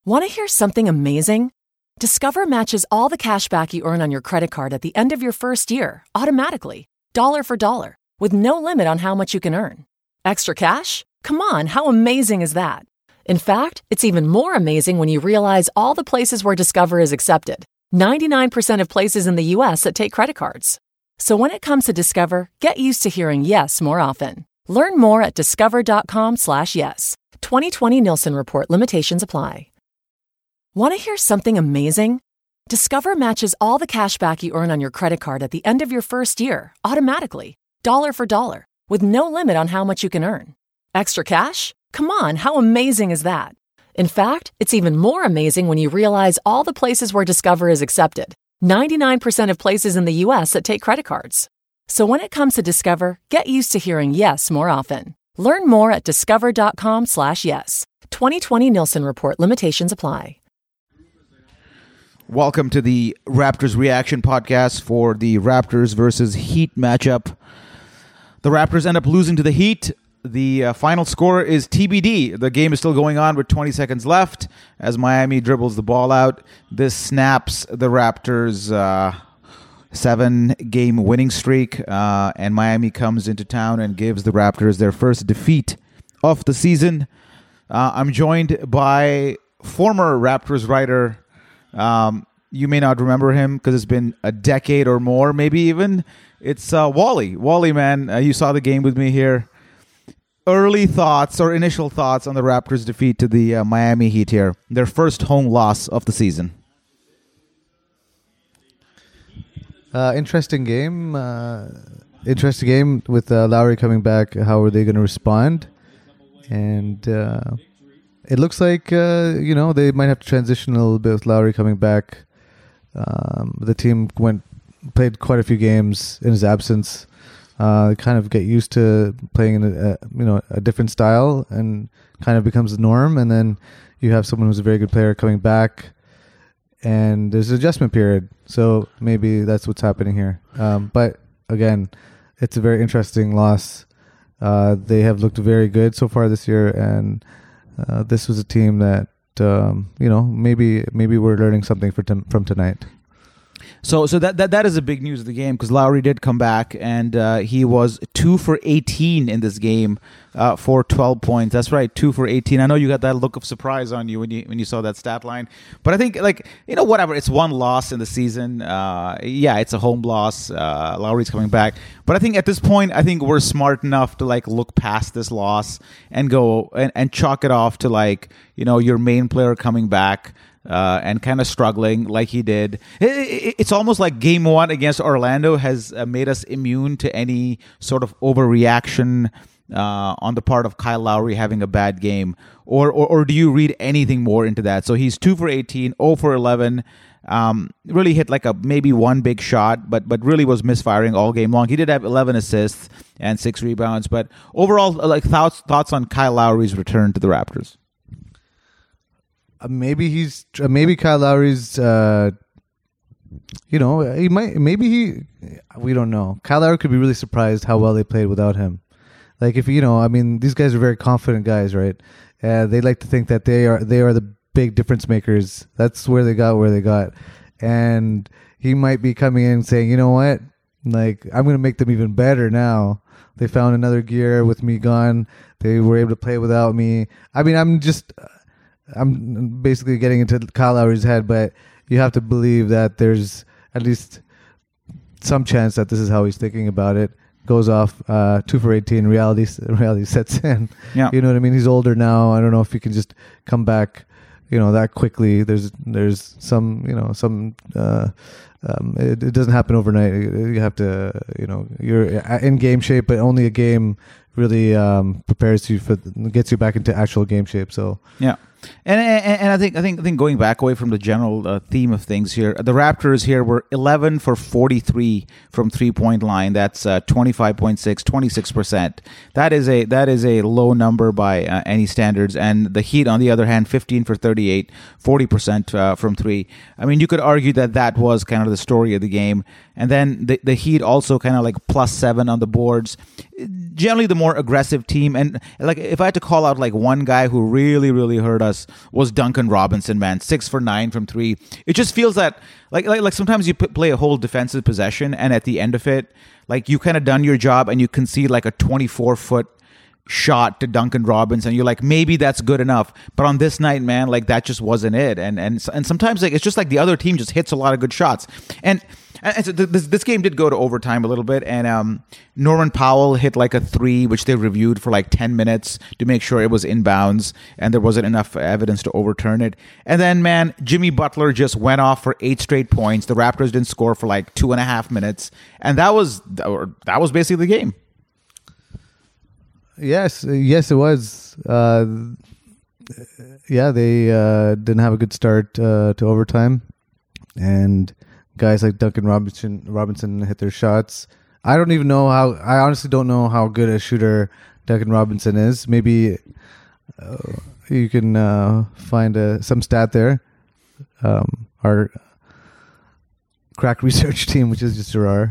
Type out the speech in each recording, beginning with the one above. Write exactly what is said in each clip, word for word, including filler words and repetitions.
Want to hear something amazing? Discover matches all the cash back you earn on your credit card at the end of your first year, automatically, dollar for dollar, with no limit on how much you can earn. Extra cash? Come on, how amazing is that? In fact, it's even more amazing when you realize all the places where Discover is accepted. ninety-nine percent of places in the U S that take credit cards. So when it comes to Discover, get used to hearing yes more often. Learn more at discover.com slash yes. twenty twenty Nielsen Report limitations apply. Want to hear something amazing? Discover matches all the cash back you earn on your credit card at the end of your first year, automatically, dollar for dollar, with no limit on how much you can earn. Extra cash? Come on, how amazing is that? In fact, it's even more amazing when you realize all the places where Discover is accepted. ninety-nine percent of places in the U S that take credit cards. So when it comes to Discover, get used to hearing yes more often. Learn more at discover.com slash yes. twenty twenty Nielsen Report limitations apply. Welcome to the Raptors Reaction Podcast for the Raptors versus Heat matchup. The Raptors end up losing to the Heat. The uh, final score is T B D. The game is still going on with twenty seconds left as Miami dribbles the ball out. This snaps the Raptors' uh, seven-game winning streak, uh, and Miami comes into town and gives the Raptors their first defeat of the season. Uh, I'm joined by former Raptors writer. Um, you may not remember him because it's been a decade or more, maybe even. It's uh, Wally. Wally, man, uh, you saw the game with me here. Early thoughts or initial thoughts on the Raptors' defeat to the uh, Miami Heat here. Their first home loss of the season. Uh, interesting game. Uh, interesting game with uh, Lowry coming back. How are they going to respond? And uh, it looks like, uh, you know, they might have to transition a little bit with Lowry coming back. Um, the team went played quite a few games in his absence. Uh, kind of get used to playing in a, a you know a different style and kind of becomes the norm. And then you have someone who's a very good player coming back, and there's an adjustment period. So maybe that's what's happening here. Um, but again, it's a very interesting loss. Uh, they have looked very good so far this year, and uh, this was a team that um, you know maybe maybe we're learning something for t- from tonight. So so that, that that is a big news of the game because Lowry did come back and uh, he was two for eighteen in this game uh, for twelve points. That's right, two for eighteen. I know you got that look of surprise on you when you when you saw that stat line. But I think, like, you know, whatever. It's one loss in the season. Uh, yeah, it's a home loss. Uh, Lowry's coming back. But I think at this point, I think we're smart enough to, like, look past this loss and go and, and chalk it off to, like, you know, your main player coming back. Uh, and kind of struggling like he did. It, it, it's almost like game one against Orlando has uh, made us immune to any sort of overreaction uh, on the part of Kyle Lowry having a bad game. Or, or or do you read anything more into that? So he's two for eighteen, zero for eleven. Um, really hit like a maybe one big shot, but but really was misfiring all game long. He did have eleven assists and six rebounds. But overall, like thoughts thoughts on Kyle Lowry's return to the Raptors. Uh, maybe he's uh, maybe Kyle Lowry's uh, you know he might maybe he we don't know. Kyle Lowry could be really surprised how well they played without him. Like, if you know, I mean, these guys are very confident guys, right? Uh, they like to think that they are they are the big difference makers. That's where they got where they got, and he might be coming in saying, you know what, like, I'm going to make them even better now. They found another gear with me gone. They were able to play without me. I mean, I'm just. I'm basically getting into Kyle Lowry's head, but you have to believe that there's at least some chance that this is how he's thinking about it. Goes off uh, two for eighteen. Reality, reality sets in. Yeah. You know what I mean? He's older now. I don't know if he can just come back, you know, that quickly. There's there's some, you know, some. Uh, um, it, it doesn't happen overnight. You have to, you know, you're in game shape, but only a game really um, prepares you for, gets you back into actual game shape. So yeah. And, and and I think I think I think going back away from the general uh, theme of things here, the Raptors here were eleven for forty-three from three point line. That's uh, twenty-five point six, twenty-six percent. That is a that is a low number by uh, any standards. And the Heat, on the other hand, fifteen for thirty-eight, forty percent uh, from three. I mean, you could argue that that was kind of the story of the game. And then the the Heat also kind of like plus seven on the boards. Generally, the more aggressive team. And like, if I had to call out like one guy who really, really hurt us was Duncan Robinson, man. Six for nine from three. It just feels that like like, like sometimes you p- play a whole defensive possession, and at the end of it, like you kind of done your job, and you concede like a twenty-four foot shot to Duncan Robinson. You're like, maybe that's good enough. But on this night, man, like that just wasn't it. And and and sometimes like it's just like the other team just hits a lot of good shots. And and so this this game did go to overtime a little bit. And um, Norman Powell hit like a three, which they reviewed for like ten minutes to make sure it was inbounds, and there wasn't enough evidence to overturn it. And then, man, Jimmy Butler just went off for eight straight points. The Raptors didn't score for like two and a half minutes, and that was that was basically the game. Yes, yes, it was. Uh, yeah, they uh, didn't have a good start uh, to overtime, and guys like Duncan Robinson Robinson hit their shots. I don't even know how. I honestly don't know how good a shooter Duncan Robinson is. Maybe uh, you can uh, find a, some stat there. Um, our crack research team, which is just Gerard.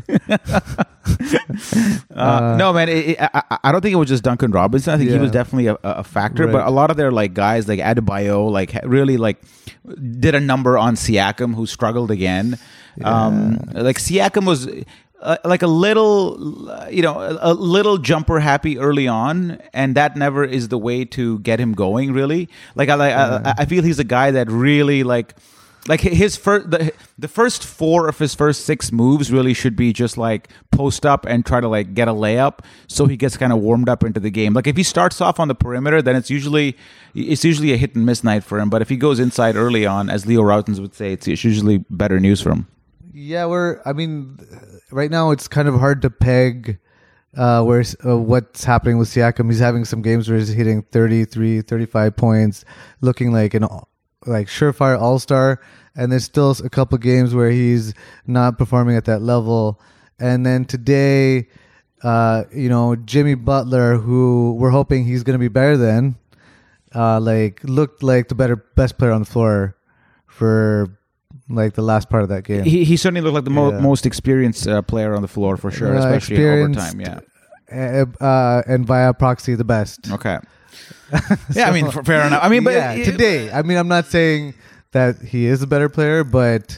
uh, no, man, it, it, I, I don't think it was just Duncan Robinson. I think Yeah. he was definitely a, a factor, Right. but a lot of their like guys like Adebayo like ha- really like did a number on Siakam, who struggled again. Um, like Siakam was uh, like a little, uh, you know, a, a little jumper happy early on, and that never is the way to get him going. Really, like I, like, I, I feel he's a guy that really like. Like his first, the, the first four of his first six moves really should be just like post up and try to like get a layup, so he gets kind of warmed up into the game. Like if he starts off on the perimeter, then it's usually it's usually a hit and miss night for him. But if he goes inside early on, as Leo Routens would say, it's, it's usually better news for him. Yeah, we're. I mean, right now it's kind of hard to peg uh, where uh, what's happening with Siakam. He's having some games where he's hitting thirty-three, thirty-five points, looking like an like surefire all-star, and there's still a couple of games where he's not performing at that level. And then today, uh, you know, Jimmy Butler, who we're hoping he's going to be better than, uh, like looked like the better best player on the floor for like the last part of that game. He he certainly looked like the mo- Yeah. most experienced uh, player on the floor for sure, Uh, especially in overtime. experienced, Yeah. uh, uh, and via proxy the best. Okay. Yeah, I mean, f- fair enough. I mean, but yeah, today, I mean, I'm not saying that he is a better player, but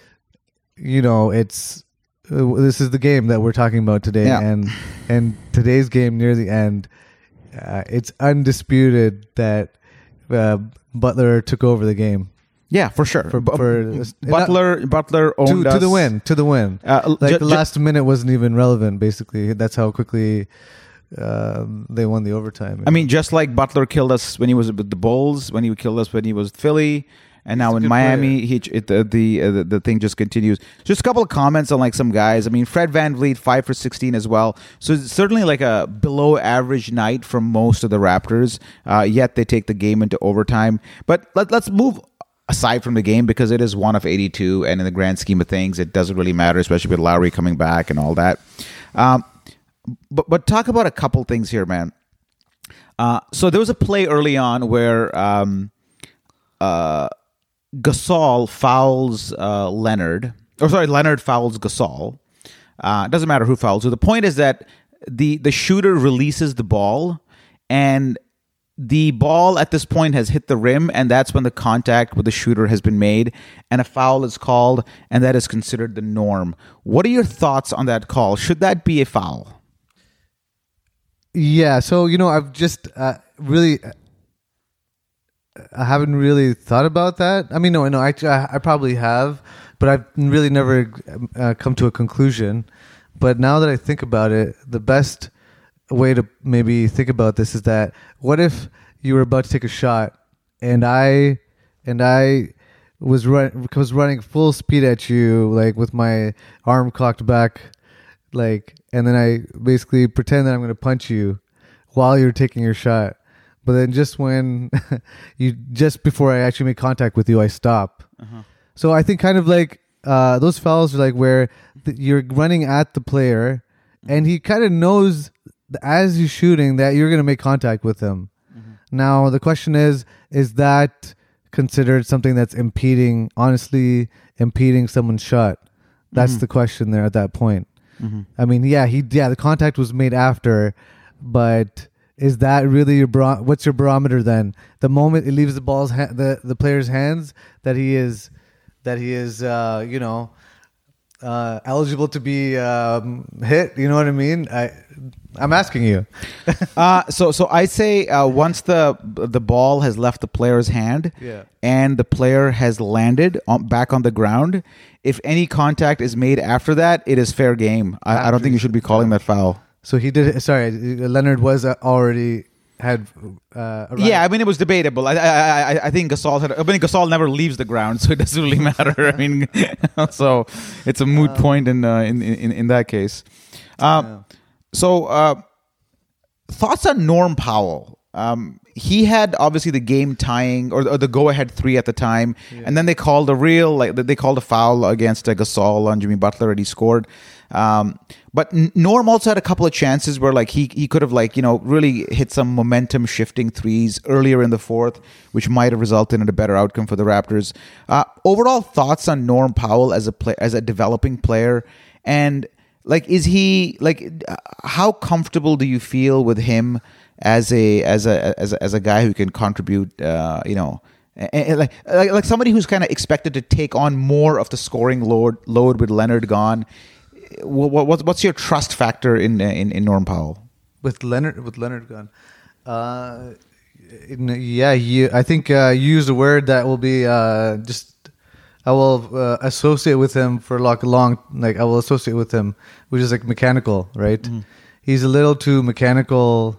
you know, it's uh, this is the game that we're talking about today, Yeah. and and today's game near the end, uh, it's undisputed that uh, Butler took over the game. Yeah, for sure. For- Bu- for- Butler, Butler owned To, us to the win, to the win. Uh, Like ju- the ju- last minute wasn't even relevant. Basically, that's how quickly uh, they won the overtime. I mean, just like Butler killed us when he was with the Bulls, when he killed us when he was with Philly, and now a in good Miami, he it, the the, uh, the the thing just continues. Just a couple of comments on like some guys. I mean, Fred VanVleet five for sixteen as well. So it's certainly like a below average night from most of the Raptors. Uh, yet they take the game into overtime. But let, let's move aside from the game, because it is one of eighty-two, and in the grand scheme of things, it doesn't really matter, especially with Lowry coming back and all that. Um, but but talk about a couple things here, man. Uh, so there was a play early on where um, uh, Gasol fouls uh, Leonard, or sorry, Leonard fouls Gasol. Uh, doesn't matter who fouls. So the point is that the the shooter releases the ball, and the ball at this point has hit the rim, and that's when the contact with the shooter has been made, and a foul is called, and that is considered the norm. What are your thoughts on that call? Should that be a foul? Yeah, so you know, I've just uh, really, I haven't really thought about that. I mean, no, no, I, I probably have, but I've really never uh, come to a conclusion. But now that I think about it, the best way to maybe think about this is that what if you were about to take a shot, and I, and I was run was running full speed at you, like with my arm cocked back, like, and then I basically pretend that I'm going to punch you while you're taking your shot. But then just when you, just before I actually make contact with you, I stop. Uh-huh. So I think kind of like uh, those fouls are like where th- you're running at the player, and he kind of knows as he's shooting that you're going to make contact with him. Mm-hmm. Now the question is, is that considered something that's impeding, honestly impeding someone's shot? That's mm-hmm. the question there at that point. Mm-hmm. I mean, yeah, he yeah, the contact was made after, but is that really your bar- what's your barometer then? The moment it leaves the ball's ha- the the player's hands, that he is that he is uh, you know uh, eligible to be um, hit. You know what I mean? I I'm asking you. uh, so so I say uh, once the the ball has left the player's hand, Yeah. and the player has landed on, back on the ground, if any contact is made after that, it is fair game. I, I don't think you should be calling that foul. So he did. Sorry, Leonard was uh, already had. Uh, arrived. Yeah, I mean it was debatable. I I I, I think Gasol had. I mean Gasol never leaves the ground, so it doesn't really matter. I mean, so it's a moot point in uh, in, in in that case. Uh, Yeah. So uh, thoughts on Norm Powell? Um, he had obviously the game tying or, or the go ahead three at the time, Yeah. and then they called a real like they called a foul against uh, Gasol on Jimmy Butler, and he scored. Um, but Norm also had a couple of chances where like he he could have like you know really hit some momentum shifting threes earlier in the fourth, which might have resulted in a better outcome for the Raptors. Uh, overall thoughts on Norm Powell as a play as a developing player, and like is he like how comfortable do you feel with him as a as a as a, as a guy who can contribute? Uh, you know. And, and like, like like somebody who's kind of expected to take on more of the scoring load load with Leonard gone. What, what what's your trust factor in in, in Norm Powell? with Leonard with Leonard gone? Uh, in, yeah, you, I think uh, you used a word that will be uh, just. I will uh, associate with him for like a long like I will associate with him, which is like mechanical, right? Mm-hmm. He's a little too mechanical.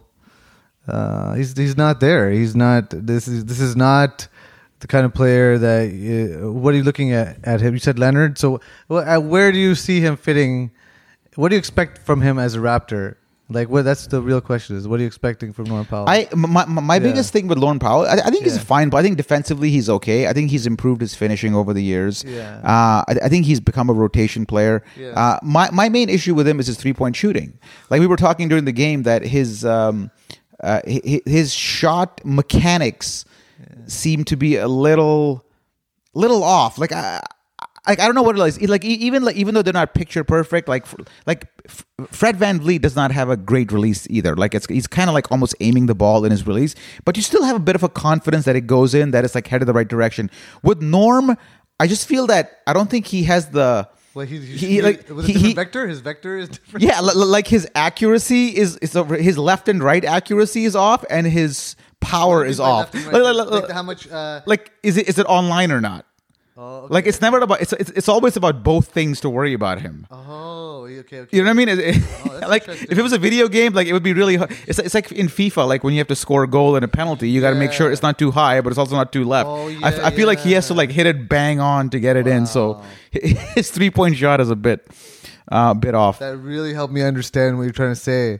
Uh, he's he's not there. He's not. This is this is not the kind of player that. Uh, what are you looking at at him? You said Leonard. So, uh, where do you see him fitting? What do you expect from him as a Raptor? Like, what? That's the real question. Is what are you expecting from Norm Powell? I my my, my yeah. biggest thing with Norm Powell, I, I think yeah. he's fine, but I think defensively he's okay. I think he's improved his finishing over the years. Yeah. Uh, I, I think he's become a rotation player. Yeah. Uh, my my main issue with him is his three point shooting. Like we were talking during the game that his um, uh, his, his shot mechanics yeah. seem to be a little little off. Like I. Like I don't know what it is. Like even like even though they're not picture perfect, like like Fred VanVleet does not have a great release either. Like it's he's kind of like almost aiming the ball in his release, but you still have a bit of a confidence that it goes in, that it's like headed the right direction. With Norm, I just feel that I don't think he has the. Well, he, he, he like with a he, different he, vector. His vector is different. Yeah, l- like his accuracy is is over, his left and right accuracy is off, and his power is off. Right, like, like, like how much? Uh, like is it is it online or not? Oh, okay. Like it's never about it's, it's it's always about both things to worry about him. Oh, okay, okay. You know what I mean? It, it, oh, like if it was a video game, like it would be really. It's it's like in FIFA, like when you have to score a goal and a penalty, you got to yeah. make sure it's not too high, but it's also not too left. Oh, yeah, I, I feel yeah. like he has to like hit it bang on to get it wow. in. So his three point shot is a bit, uh, bit off. That really helped me understand what you're trying to say.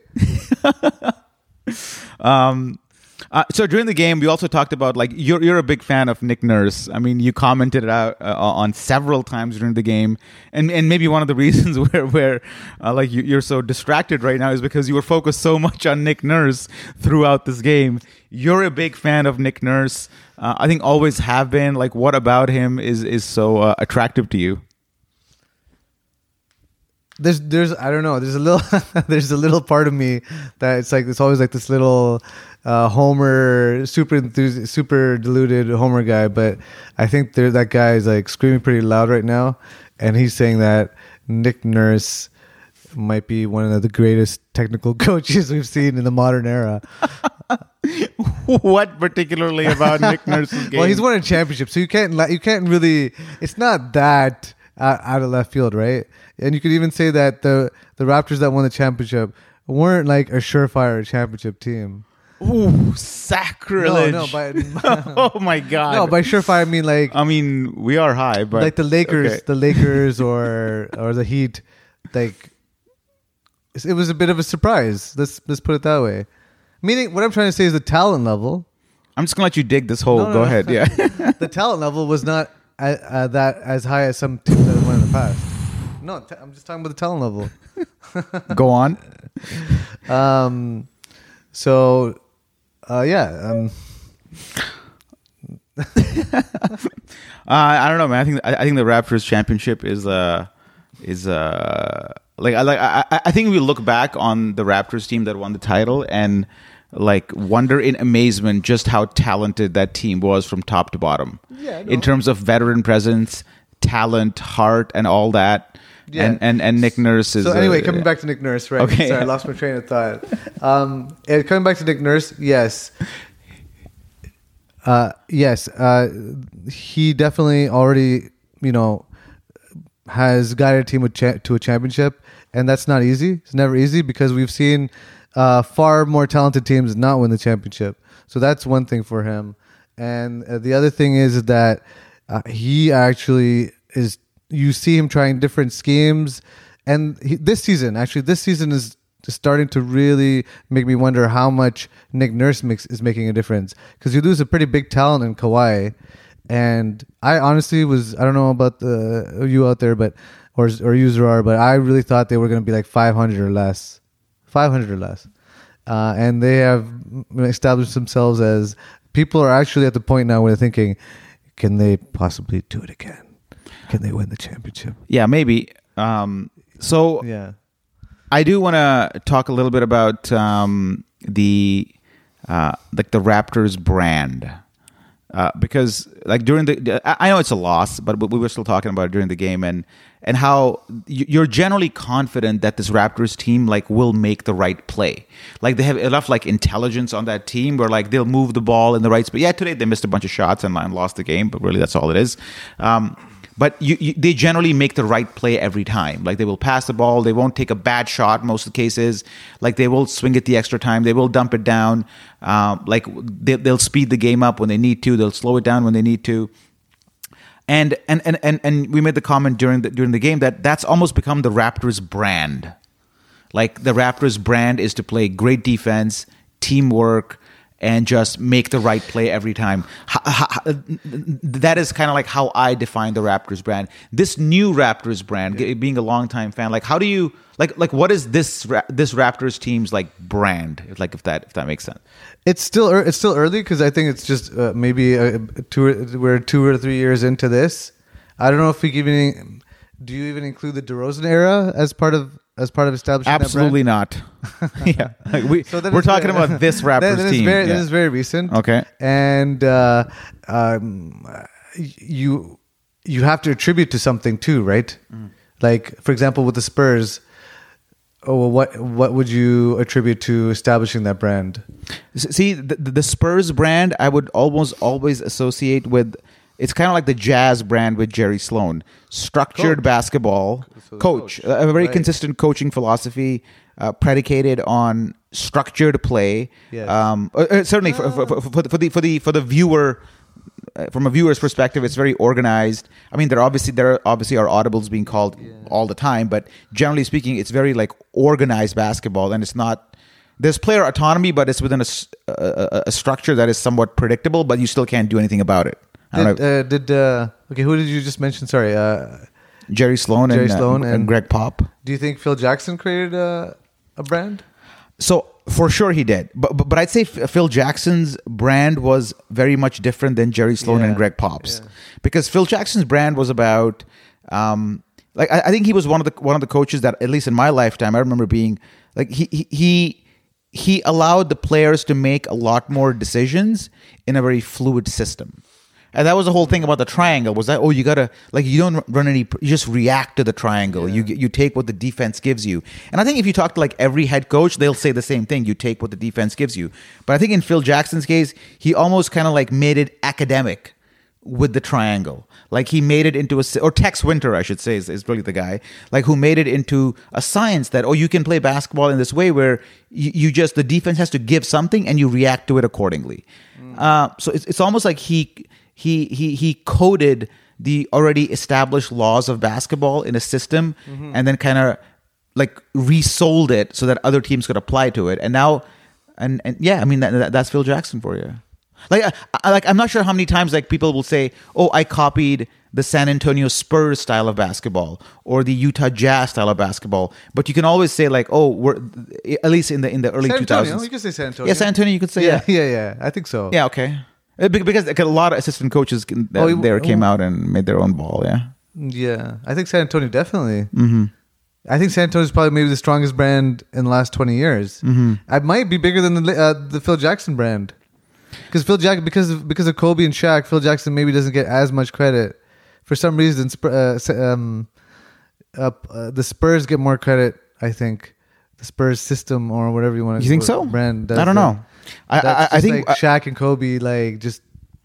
um. Uh, so during the game, we also talked about like you're you're a big fan of Nick Nurse. I mean, you commented it out uh, on several times during the game, and and maybe one of the reasons where where uh, like you, you're so distracted right now is because you were focused so much on Nick Nurse throughout this game. You're a big fan of Nick Nurse. Uh, I think always have been. Like, what about him is is so uh, attractive to you? There's, there's, I don't know. There's a little, there's a little part of me that it's like, it's always like this little uh, Homer, super enthusi- super deluded Homer guy. But I think there, that guy is like screaming pretty loud right now, and he's saying that Nick Nurse might be one of the greatest technical coaches we've seen in the modern era. What particularly about Nick Nurse's game? Well, he's won a championship, so you can't, you can't really. It's not that out of left field, right? And you could even say that the the Raptors that won the championship weren't like a surefire championship team. Ooh, sacrilege! No, no, by, oh my god! No, by surefire I mean like I mean we are high, but like the Lakers, okay. the Lakers or or the Heat. Like it was a bit of a surprise. Let's let's put it that way. Meaning, what I'm trying to say is the talent level. I'm just gonna let you dig this hole. No, no, Go no. ahead. Yeah, the talent level was not uh, uh, that as high as some teams that won in the past. No, t- I'm just talking about the talent level. Go on. Um, so, uh, yeah. Um. uh, I don't know, man. I think I, I think the Raptors championship is uh is uh like I like I, I think we look back on the Raptors team that won the title and like wonder in amazement just how talented that team was from top to bottom. Yeah, no. In terms of veteran presence, talent, heart, and all that. Yeah. And, and and Nick Nurse is. So anyway, uh, coming back to Nick Nurse, right? Okay. Sorry, I lost my train of thought. Um, and coming back to Nick Nurse, yes, uh, yes, uh, he definitely already, you know, has guided a team with cha- to a championship, and that's not easy. It's never easy because we've seen uh, far more talented teams not win the championship. So that's one thing for him, and uh, the other thing is that uh, he actually is. You see him trying different schemes, and he, this season, actually, this season is starting to really make me wonder how much Nick Nurse makes, is making a difference. Because you lose a pretty big talent in Kawhi, and I honestly was, I don't know about the, you out there, but or or you Zarar, but I really thought they were going to be like five hundred or less, five hundred or less, uh, and they have established themselves as people are actually at the point now where they're thinking, can they possibly do it again? Can they win the championship? Yeah, maybe. Um, so yeah, I do want to talk a little bit about um, the uh, like the Raptors brand uh, because like during the I know it's a loss, but we were still talking about it during the game and and how you're generally confident that this Raptors team like will make the right play. Like they have enough like intelligence on that team where like they'll move the ball in the right spot. Yeah, today they missed a bunch of shots and lost the game, but really that's all it is. Um, But you, you, they generally make the right play every time. Like they will pass the ball. They won't take a bad shot in most of the cases. Like they will swing it the extra time. They will dump it down. Um, like they, they'll speed the game up when they need to. They'll slow it down when they need to. And and and and, and we made the comment during the during the game that that's almost become the Raptors brand. Like the Raptors brand is to play great defense, teamwork, and just make the right play every time. That is kind of like how I define the Raptors brand. This new Raptors brand, yeah. being a longtime fan, like how do you like like what is this this Raptors team's like brand? If like if that if that makes sense. It's still it's still early because I think it's just uh, maybe a, two or, we're two or three years into this. I don't know if we even do you even include the DeRozan era as part of. As part of establishing Absolutely that brand? not. yeah, like we so we're talking very, about this Raptors then, then team. Very, yeah. This is very recent. Okay, and uh, um, you you have to attribute to something too, right? Mm. Like for example, with the Spurs. Oh, well, what what would you attribute to establishing that brand? See, the, the Spurs brand, I would almost always associate with. It's kind of like the Jazz brand with Jerry Sloan. Structured coach. basketball, so coach, coach, a very right. consistent coaching philosophy uh, predicated on structured play. Yes. Um, uh, certainly oh. for, for, for, for the for the for the viewer, uh, from a viewer's perspective, it's very organized. I mean, there obviously there are, obviously are audibles being called yeah. all the time, but generally speaking, it's very like organized basketball, and it's not. There's player autonomy, but it's within a, a, a structure that is somewhat predictable, but you still can't do anything about it. Did, uh, did uh, okay? Who did you just mention? Sorry, uh, Jerry Sloan, Jerry and, Sloan uh, and, and Greg Pop. Do you think Phil Jackson created a, a brand? So for sure he did, but but, but I'd say Phil Jackson's brand was very much different than Jerry Sloan yeah. and Greg Pop's, yeah. because Phil Jackson's brand was about, um, like I, I think he was one of the one of the coaches that at least in my lifetime I remember being like he he. he He allowed the players to make a lot more decisions in a very fluid system. And that was the whole thing about the triangle was that, oh, you got to, like, you don't run any, you just react to the triangle. Yeah. You you take what the defense gives you. And I think if you talk to, like, every head coach, they'll say the same thing. You take what the defense gives you. But I think in Phil Jackson's case, he almost kind of, like, made it academic with the triangle. Like, he made it into a, or Tex Winter, I should say, is, is really the guy, like, who made it into a science that, oh, you can play basketball in this way where you, you just, the defense has to give something and you react to it accordingly. Mm. Uh, so it's, it's almost like he... He he he coded the already established laws of basketball in a system, mm-hmm. and then kind of like resold it so that other teams could apply to it. And now, and and yeah, I mean that, that, that's Phil Jackson for you. Like I, I like I'm not sure how many times like people will say, "Oh, I copied the San Antonio Spurs style of basketball or the Utah Jazz style of basketball," but you can always say like, "Oh, we're at least in the in the early two thousands." You can say San Antonio. Yeah, San Antonio. You could say yeah, yeah, yeah, yeah. I think so. Yeah, okay. Because like, a lot of assistant coaches that oh, there came out and made their own ball, yeah. Yeah, I think San Antonio definitely. Mm-hmm. I think San Antonio is probably maybe the strongest brand in the last twenty years. Mm-hmm. It might be bigger than the uh, the Phil Jackson brand. Because Phil Jack, because of because of Kobe and Shaq, Phil Jackson maybe doesn't get as much credit. For some reason, uh, um, uh, uh, the Spurs get more credit. I think the Spurs system or whatever you want to. You think so? Brand. Does I don't that. know. I I, I think like Shaq and Kobe, like just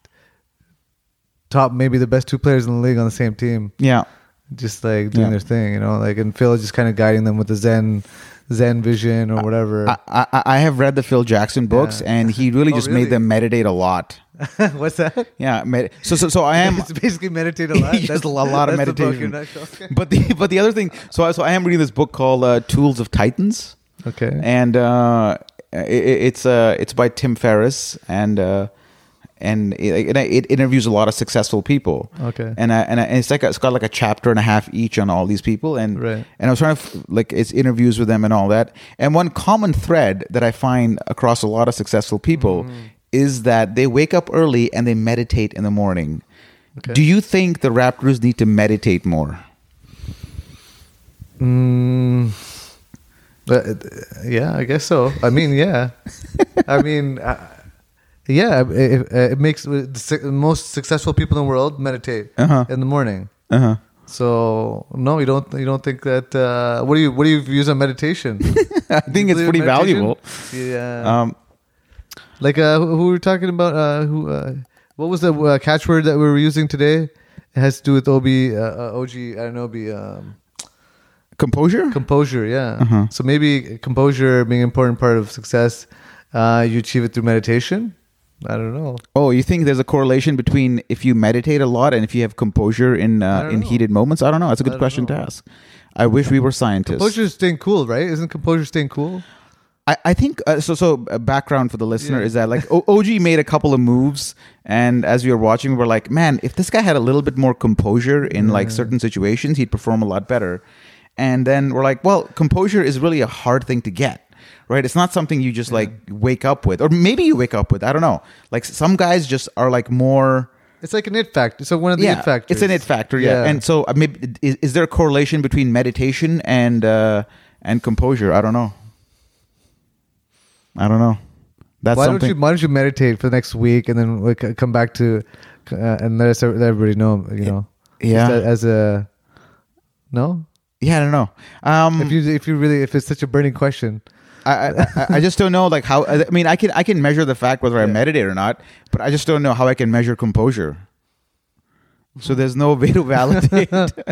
top maybe the best two players in the league on the same team. Yeah, just like doing yeah. their thing, you know. Like and Phil is just kind of guiding them with the Zen. Zen vision or whatever. I, I, I have read the Phil Jackson books, yeah. and he really oh, just really? made them meditate a lot. What's that? Yeah, med- so so so I am. It's basically meditate a lot. Just a lot of meditation. Okay. But the but the other thing, so I, so I am reading this book called uh, Tools of Titans. Okay. And uh, it, it's uh it's by Tim Ferriss, and uh, and it, it interviews a lot of successful people. Okay. And I, and, I, and it's like a, it's got like a chapter and a half each on all these people, and right. and I was trying to like it's interviews with them and all that. And one common thread that I find across a lot of successful people mm. is that they wake up early and they meditate in the morning. Okay. Do you think the Raptors need to meditate more? Mm, but, yeah, I guess so. I mean, yeah. I mean. I, Yeah, it, it makes the most successful people in the world meditate uh-huh. in the morning. Uh-huh. So no, you don't. You don't think that? Uh, what do you What do you views on meditation? I think it's pretty valuable. Yeah. Um, like uh, who, who we were talking about? Uh, who? Uh, what was the uh, catchword that we were using today? It has to do with Obi, uh, O G Anunoby. Um, composure. Composure. Yeah. Uh-huh. So maybe composure being an important part of success. Uh, you achieve it through meditation. I don't know. Oh, you think there's a correlation between if you meditate a lot and if you have composure in uh, in know. heated moments? I don't know. That's a good question know. to ask. I wish we were scientists. Composure is staying cool, right? Isn't composure staying cool? I, I think uh, so. So a background for the listener yeah. is that like o- O G made a couple of moves, and as we were watching, we were like, man, if this guy had a little bit more composure in yeah. like certain situations, he'd perform a lot better. And then we're like, well, composure is really a hard thing to get. Right, it's not something you just like yeah. wake up with, or maybe you wake up with. I don't know. Like some guys just are like more. It's like an it factor. So one of the yeah, it factors. It's an it factor, yeah. yeah. And so uh, maybe is, is there a correlation between meditation and uh, and composure? I don't know. I don't know. That's why something. don't you why don't you meditate for the next week and then like, come back to uh, and let us let everybody know. You know. Yeah. As a no. Yeah, I don't know. Um, if you if you really if it's such a burning question. I, I I just don't know like how I mean I can I can measure the fact whether I yeah. meditate or not, but I just don't know how I can measure composure. So there's no way to validate.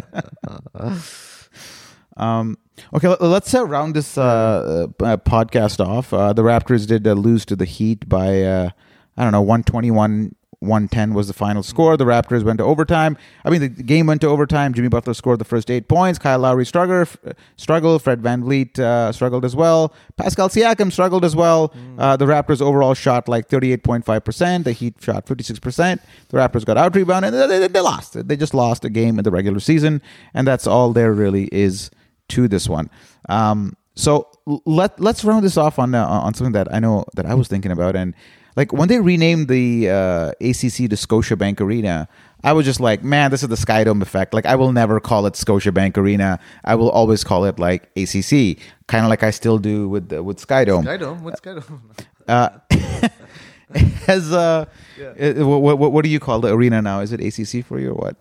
um, okay, let's uh, round this uh, uh, podcast off. Uh, the Raptors did uh, lose to the Heat by uh, I don't know one twenty-one. one ten was the final score. The Raptors went to overtime. I mean, the game went to overtime. Jimmy Butler scored the first eight points. Kyle Lowry struggled. struggled. Fred VanVleet uh, struggled as well. Pascal Siakam struggled as well. Mm. Uh, the Raptors overall shot like thirty-eight point five percent. The Heat shot fifty-six percent. The Raptors got out-rebounded. They, they, they lost. They just lost a game in the regular season, and that's all there really is to this one. Um, so let, let's round this off on, uh, on something that I know that I was thinking about, and like when they renamed the uh, A C C to Scotiabank Arena, I was just like, man, this is the Skydome effect. Like I will never call it Scotiabank Arena. I will always call it like A C C, kind of like I still do with uh, with Skydome. Skydome, what's Skydome? uh, as uh, yeah. what, what what do you call the arena now? Is it A C C for you or what?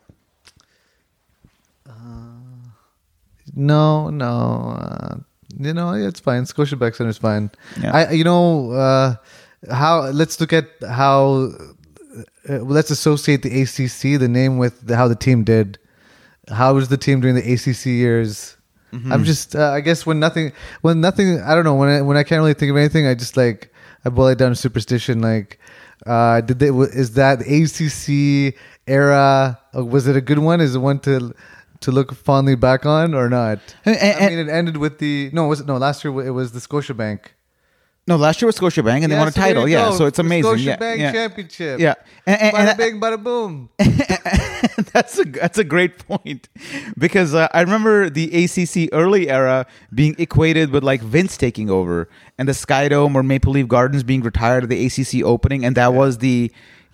Uh, no, no, uh, you know it's fine. Scotiabank Center is fine. Yeah. I you know. Uh, How let's look at how uh, let's associate the A C C, the name, with the, how the team did. How was the team during the A C C years? Mm-hmm. I'm just, uh, I guess when nothing, when nothing, I don't know, when I, when I can't really think of anything, I just like I boil it down to superstition. Like, uh, did they? Is that the A C C era? Was it a good one? Is it one to to look fondly back on or not? And, and, I mean, it ended with the no. Was it no? Last year it was the Scotiabank. No, last year was Scotiabank, and yeah, they won a so title. Yeah, so it's amazing. Scotiabank yeah, yeah. Championship. Yeah, and, and, bada and, bing, bada boom. that's a that's a great point, because uh, I remember the A C C early era being equated with like Vince taking over, and the Skydome or Maple Leaf Gardens being retired at the A C C opening, and that yeah. was the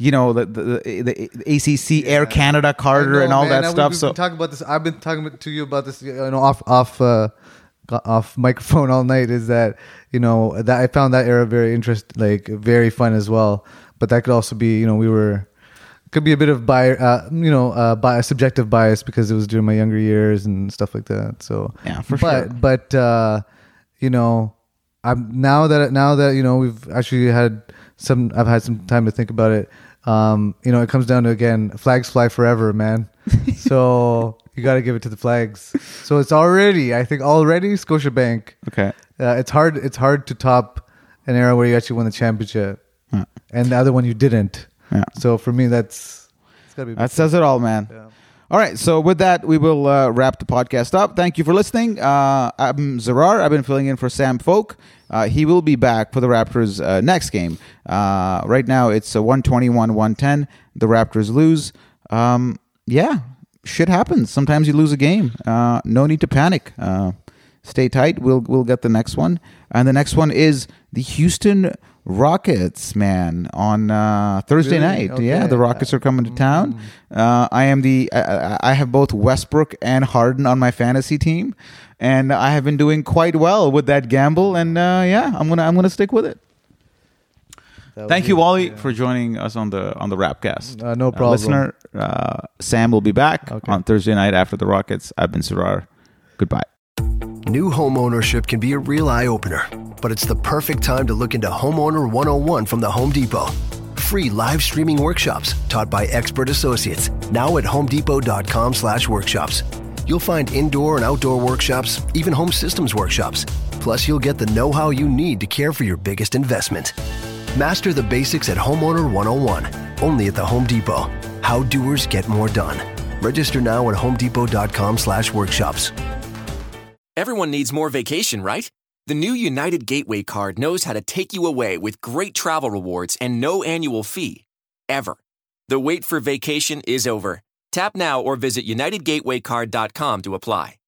you know, the the, the A C C, yeah. Air Canada, Carter, know, and all man. that now stuff. We've so been talking about this. I've been talking to you about this, you know, off off uh, off microphone all night. Is that, you know, that I found that era very interesting, like very fun as well. But that could also be, you know, we were could be a bit of bi, uh, you know, uh, bi- subjective bias because it was during my younger years and stuff like that. So yeah, for but, sure. But uh, you know, I'm now that now that you know we've actually had some. I've had some time to think about it. Um, you know, it comes down to, again, flags fly forever, man. So you got to give it to the flags. So it's already, I think, already Scotiabank. Okay. Uh, it's hard. It's hard to top an era where you actually won the championship, yeah. and the other one you didn't. Yeah. So for me, that's it's gotta be that says it all, man. Yeah. All right. So with that, we will uh, wrap the podcast up. Thank you for listening. Uh, I'm Zarar. I've been filling in for Sam Folk. Uh, he will be back for the Raptors' uh, next game. Uh, right now, it's a one twenty-one one ten. The Raptors lose. Um, yeah, shit happens. Sometimes you lose a game. Uh, no need to panic. Uh, stay tight. We'll we'll get the next one. And the next one is the Houston Rockets, man, on uh, Thursday really? night. Okay. Yeah, the Rockets are coming to town. Uh, I am the. I, I have both Westbrook and Harden on my fantasy team, and I have been doing quite well with that gamble. And uh, yeah, I'm gonna I'm gonna stick with it. Thank you, Wally, yeah. for joining us on the on the Rapcast. Uh, no problem, uh, listener. Uh, Sam will be back okay. on Thursday night after the Rockets. I've been Sarar. Goodbye. New home ownership can be a real eye-opener, but it's the perfect time to look into Homeowner one oh one from the Home Depot. Free live streaming workshops taught by expert associates, now at homedepot.com slash workshops. You'll find indoor and outdoor workshops, even home systems workshops. Plus, you'll get the know-how you need to care for your biggest investment. Master the basics at Homeowner one oh one, only at the Home Depot. How doers get more done. Register now at homedepot.com slash workshops. Everyone needs more vacation, right? The new United Gateway card knows how to take you away with great travel rewards and no annual fee. Ever. The wait for vacation is over. Tap now or visit united gateway card dot com to apply.